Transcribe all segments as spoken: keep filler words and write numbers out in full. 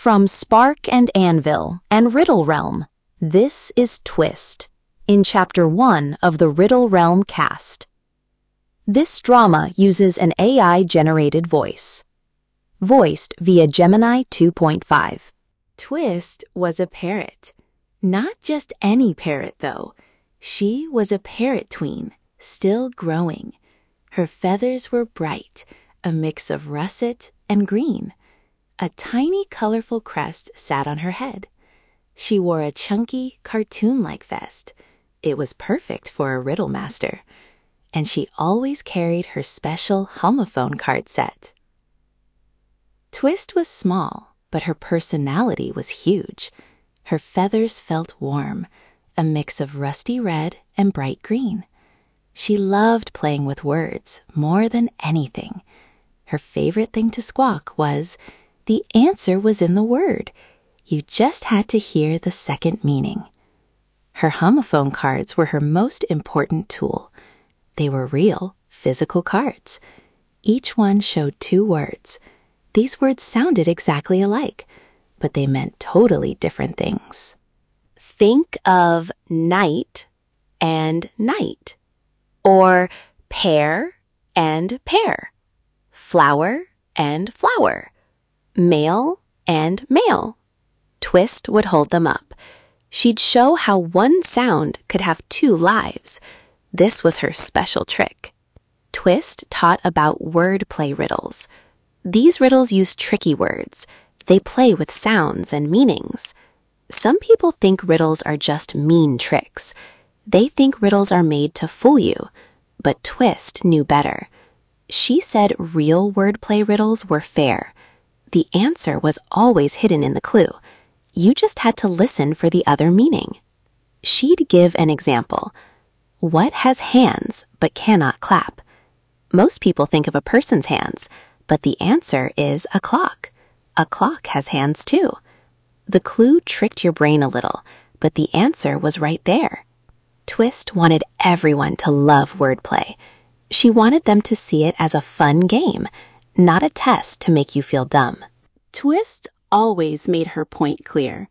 From Spark and Anvil and Riddle Realm, this is Twist, in Chapter one of the Riddle Realm cast. This drama uses an A I-generated voice, voiced via Gemini two point five. Twist was a parrot. Not just any parrot, though. She was a parrot tween, still growing. Her feathers were bright, a mix of russet and green. A tiny, colorful crest sat on her head. She wore a chunky, cartoon-like vest. It was perfect for a riddle master. And she always carried her special homophone card set. Twist was small, but her personality was huge. Her feathers felt warm, a mix of rusty red and bright green. She loved playing with words more than anything. Her favorite thing to squawk was, the answer was in the word. You just had to hear the second meaning. Her homophone cards were her most important tool. They were real, physical cards. Each one showed two words. These words sounded exactly alike, but they meant totally different things. Think of night and night, or pear and pear, flower and flower, male and male. Twist would hold them up. She'd show how one sound could have two lives. This was her special trick. Twist taught about wordplay riddles. These riddles use tricky words. They play with sounds and meanings. Some people think riddles are just mean tricks. They think riddles are made to fool you. But Twist knew better. She said real wordplay riddles were fair. The answer was always hidden in the clue. You just had to listen for the other meaning. She'd give an example. What has hands but cannot clap? Most people think of a person's hands, but the answer is a clock. A clock has hands too. The clue tricked your brain a little, but the answer was right there. Twist wanted everyone to love wordplay. She wanted them to see it as a fun game, not a test to make you feel dumb. Twist always made her point clear.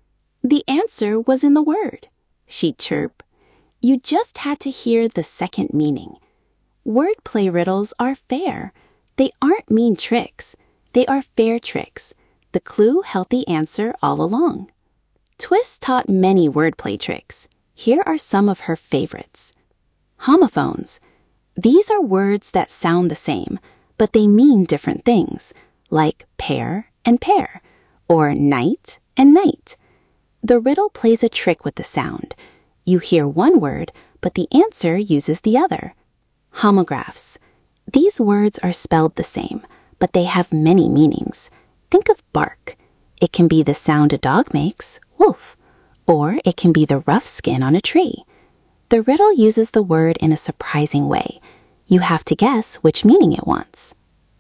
The answer was in the word, she'd chirp. You just had to hear the second meaning. Wordplay riddles are fair. They aren't mean tricks. They are fair tricks. The clue held the answer all along. Twist taught many wordplay tricks. Here are some of her favorites. Homophones. These are words that sound the same, but they mean different things, like pear and pear, or night and night. The riddle plays a trick with the sound. You hear one word, but the answer uses the other. Homographs. These words are spelled the same, but they have many meanings. Think of bark. It can be the sound a dog makes, woof, or it can be the rough skin on a tree. The riddle uses the word in a surprising way. You have to guess which meaning it wants.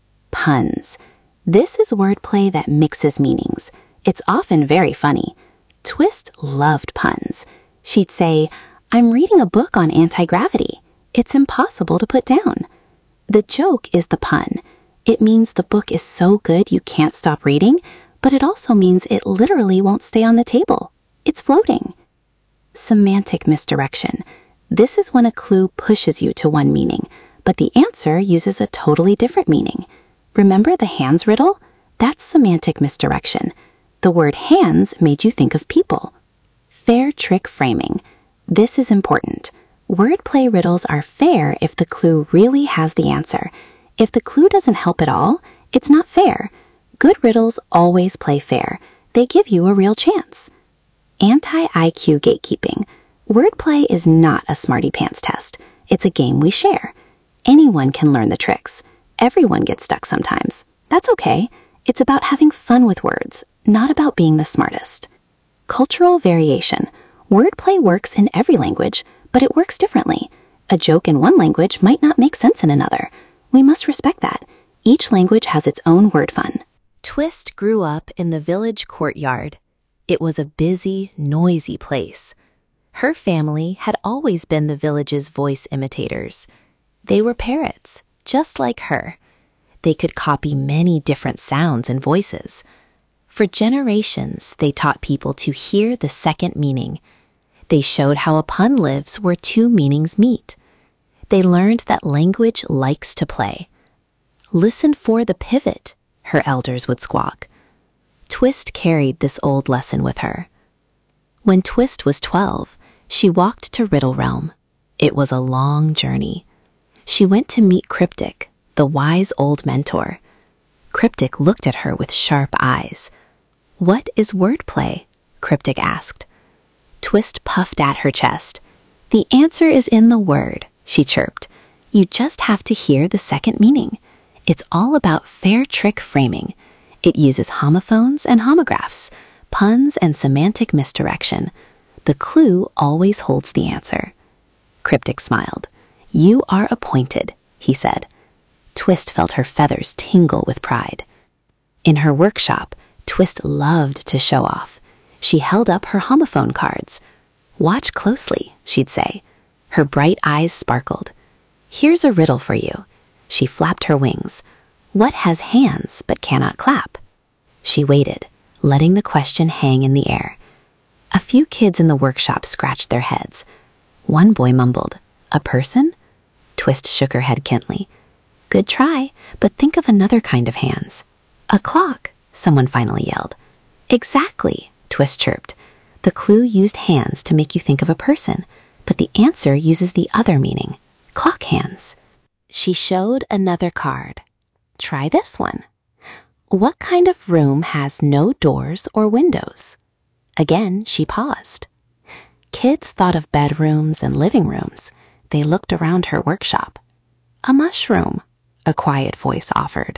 Puns. This is wordplay that mixes meanings. It's often very funny. Twist loved puns. She'd say, I'm reading a book on anti-gravity. It's impossible to put down. The joke is the pun. It means the book is so good you can't stop reading, but it also means it literally won't stay on the table. It's floating. Semantic misdirection. This is when a clue pushes you to one meaning, but the answer uses a totally different meaning. Remember the hands riddle? That's semantic misdirection. The word hands made you think of people. Fair trick framing. This is important. Wordplay riddles are fair if the clue really has the answer. If the clue doesn't help at all, it's not fair. Good riddles always play fair. They give you a real chance. Anti-I Q gatekeeping. Wordplay is not a smarty pants test. It's a game we share. Anyone can learn the tricks. Everyone gets stuck sometimes. That's okay. It's about having fun with words, not about being the smartest. Cultural variation. Wordplay works in every language, but it works differently. A joke in one language might not make sense in another. We must respect that. Each language has its own word fun. Twist grew up in the village courtyard. It was a busy, noisy place. Her family had always been the village's voice imitators. They were parrots, just like her. They could copy many different sounds and voices. For generations, they taught people to hear the second meaning. They showed how a pun lives where two meanings meet. They learned that language likes to play. Listen for the pivot, her elders would squawk. Twist carried this old lesson with her. When Twist was twelve, she walked to Riddle Realm. It was a long journey. She went to meet Cryptic, the wise old mentor. Cryptic looked at her with sharp eyes. "What is wordplay?" Cryptic asked. Twist puffed at her chest. "The answer is in the word," she chirped. "You just have to hear the second meaning. It's all about fair trick framing. It uses homophones and homographs, puns and semantic misdirection. The clue always holds the answer." Cryptic smiled. "You are appointed," he said. Twist felt her feathers tingle with pride. In her workshop, Twist loved to show off. She held up her homophone cards. "Watch closely," she'd say. Her bright eyes sparkled. "Here's a riddle for you." She flapped her wings. "What has hands but cannot clap?" She waited, letting the question hang in the air. A few kids in the workshop scratched their heads. One boy mumbled, "A person?" Twist shook her head gently. "Good try, but think of another kind of hands." "A clock," someone finally yelled. "Exactly," Twist chirped. "The clue used hands to make you think of a person, but the answer uses the other meaning, clock hands." She showed another card. "Try this one. What kind of room has no doors or windows?" Again, she paused. Kids thought of bedrooms and living rooms. They looked around her workshop. "A mushroom," a quiet voice offered.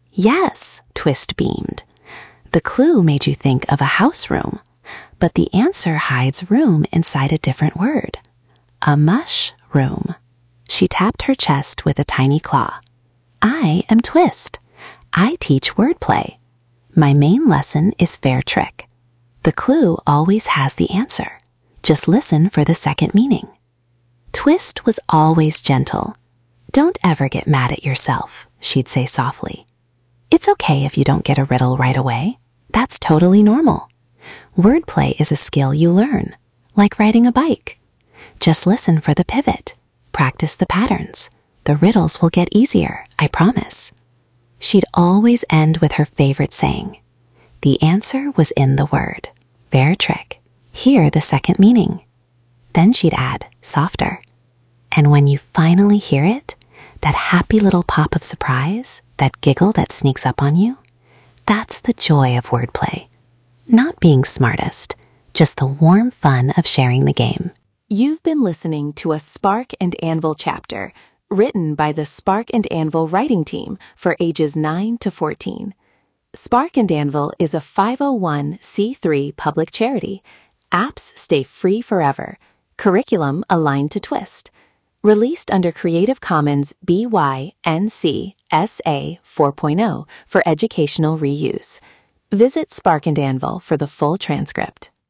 "Yes," Twist beamed. "The clue made you think of a house room, but the answer hides room inside a different word. A mush-room." She tapped her chest with a tiny claw. "I am Twist. I teach wordplay. My main lesson is fair trick. The clue always has the answer. Just listen for the second meaning." Twist was always gentle. "Don't ever get mad at yourself," she'd say softly. "It's okay if you don't get a riddle right away. That's totally normal. Wordplay is a skill you learn, like riding a bike. Just listen for the pivot. Practice the patterns. The riddles will get easier, I promise." She'd always end with her favorite saying. The answer was in the word. Fair trick. Hear the second meaning. Then she'd add, softer. And when you finally hear it, that happy little pop of surprise, that giggle that sneaks up on you, that's the joy of wordplay. Not being smartest, just the warm fun of sharing the game. You've been listening to a Spark and Anvil chapter, written by the Spark and Anvil writing team for ages nine to fourteen. Spark and Anvil is a five oh one c three public charity. Apps stay free forever. Curriculum aligned to Twist. Released under Creative Commons B Y N C S A four point oh for educational reuse. Visit Spark and Anvil for the full transcript.